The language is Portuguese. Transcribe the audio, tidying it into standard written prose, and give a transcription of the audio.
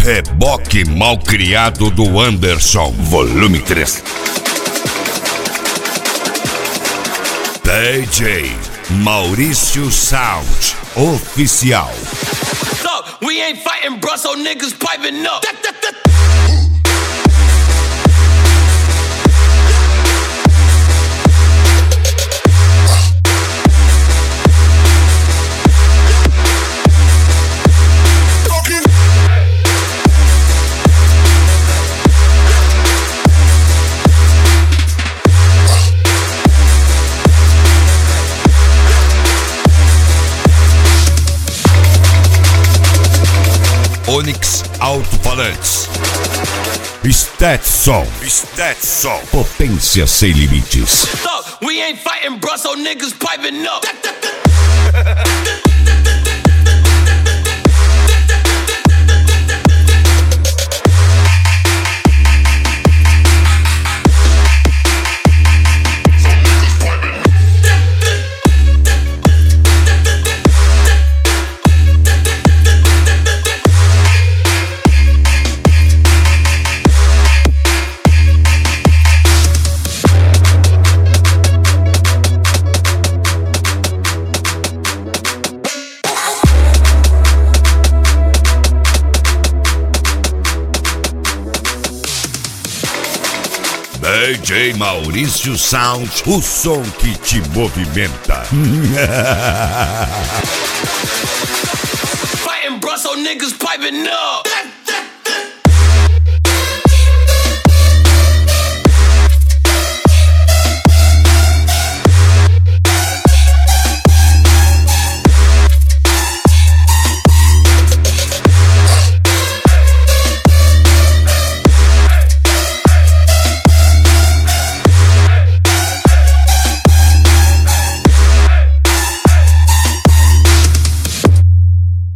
Reboque Malcriado do Anderson, volume 3. DJ Maurício Sound Oficial. Look, we ain't fighting, bro, so niggas piping up. Onyx Alto-Falantes. Stetson. Potência sem limites. Look, we ain't fighting, bro, so niggas piping up. DJ Maurício Sound, o som que te movimenta. Fighting, bro, so niggas piping up.